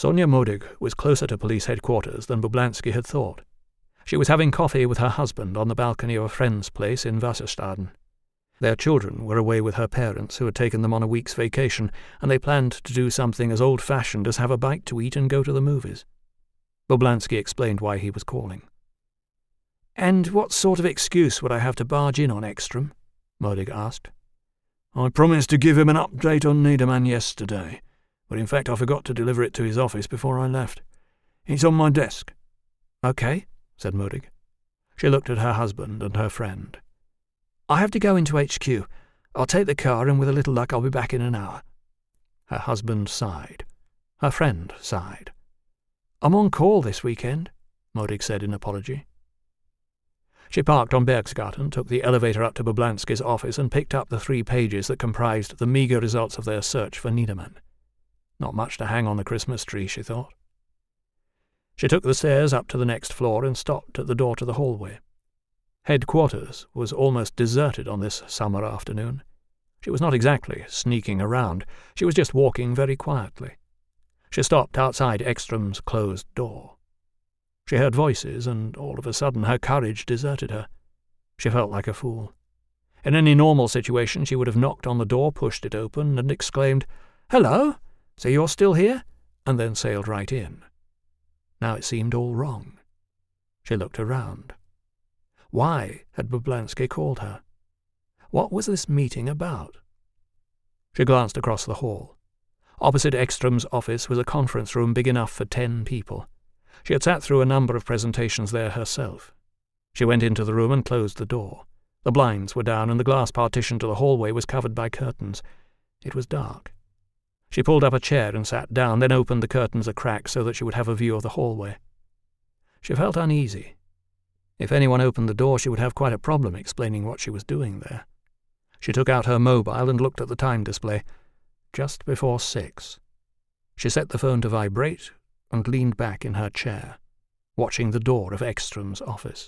Sonja Modig was closer to police headquarters than Bublansky had thought. She was having coffee with her husband on the balcony of a friend's place in Wasserstaden. Their children were away with her parents, who had taken them on a week's vacation, and they planned to do something as old-fashioned as have a bite to eat and go to the movies. Bublansky explained why he was calling. "And what sort of excuse would I have to barge in on Ekstrom?" Modig asked. "I promised to give him an update on Niederman yesterday, but in fact I forgot to deliver it to his office before I left. It's on my desk." "Okay," said Modig. She looked at her husband and her friend. "I have to go into HQ. I'll take the car, and with a little luck I'll be back in an hour." Her husband sighed. Her friend sighed. "I'm on call this weekend," Modig said in apology. She parked on Bergsgaten, took the elevator up to Bublansky's office, and picked up the 3 pages that comprised the meagre results of their search for Niederman. Not much to hang on the Christmas tree, she thought. She took the stairs up to the next floor and stopped at the door to the hallway. Headquarters was almost deserted on this summer afternoon. She was not exactly sneaking around. She was just walking very quietly. She stopped outside Ekstrom's closed door. She heard voices, and all of a sudden her courage deserted her. She felt like a fool. In any normal situation she would have knocked on the door, pushed it open, and exclaimed, "Hello, so you're still here?" and then sailed right in. Now it seemed all wrong. She looked around. Why had Bublansky called her? What was this meeting about? She glanced across the hall. Opposite Ekstrom's office was a conference room big enough for 10 people. She had sat through a number of presentations there herself. She went into the room and closed the door. The blinds were down, and the glass partition to the hallway was covered by curtains. It was dark. She pulled up a chair and sat down, then opened the curtains a crack so that she would have a view of the hallway. She felt uneasy. If anyone opened the door, she would have quite a problem explaining what she was doing there. She took out her mobile and looked at the time display. Just before 6. She set the phone to vibrate and leaned back in her chair, watching the door of Ekstrom's office.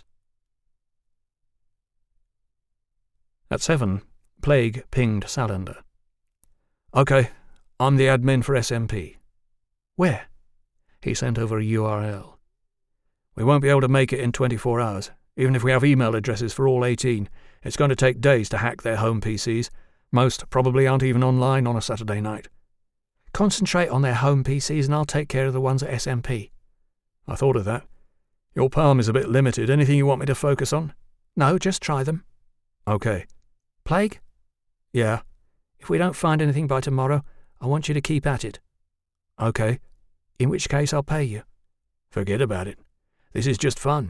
At 7, Plague pinged Salander. "Okay, I'm the admin for SMP." "Where?" He sent over a URL. "We won't be able to make it in 24 hours, even if we have email addresses for all 18. It's going to take days to hack their home PCs. Most probably aren't even online on a Saturday night." "Concentrate on their home PCs and I'll take care of the ones at SMP." "I thought of that. Your palm is a bit limited. Anything you want me to focus on?" "No, just try them." "Okay." "Plague?" "Yeah." "If we don't find anything by tomorrow, I want you to keep at it." "Okay." "In which case I'll pay you." "Forget about it. This is just fun."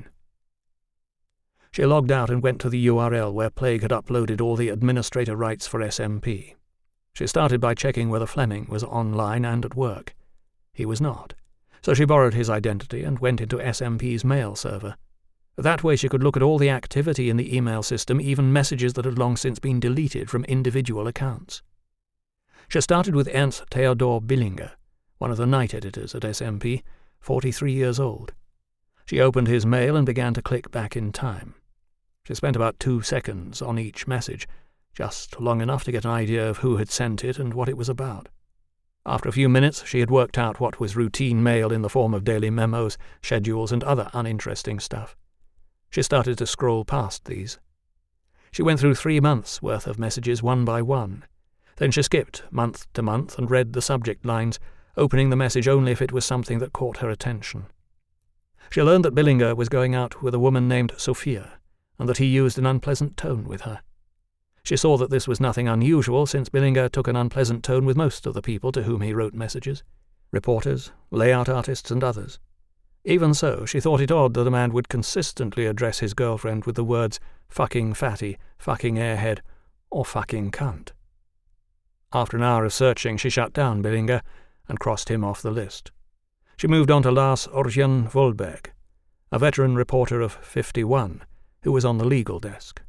She logged out and went to the URL where Plague had uploaded all the administrator rights for SMP. She started by checking whether Fleming was online and at work. He was not, so she borrowed his identity and went into SMP's mail server. That way she could look at all the activity in the email system, even messages that had long since been deleted from individual accounts. She started with Ernst Theodor Billinger, one of the night editors at SMP, 43 years old. She opened his mail and began to click back in time. She spent about 2 seconds on each message, just long enough to get an idea of who had sent it and what it was about. After a few minutes, she had worked out what was routine mail in the form of daily memos, schedules, and other uninteresting stuff. She started to scroll past these. She went through 3 months' worth of messages one by one. Then she skipped month to month and read the subject lines, opening the message only if it was something that caught her attention. She learned that Billinger was going out with a woman named Sophia, and that he used an unpleasant tone with her. She saw that this was nothing unusual, since Billinger took an unpleasant tone with most of the people to whom he wrote messages, reporters, layout artists, and others. Even so, she thought it odd that a man would consistently address his girlfriend with the words fucking fatty, fucking airhead, or fucking cunt. After an hour of searching, she shut down Billinger and crossed him off the list. She moved on to Lars Orjan Volberg, a veteran reporter of 51, who was on the legal desk.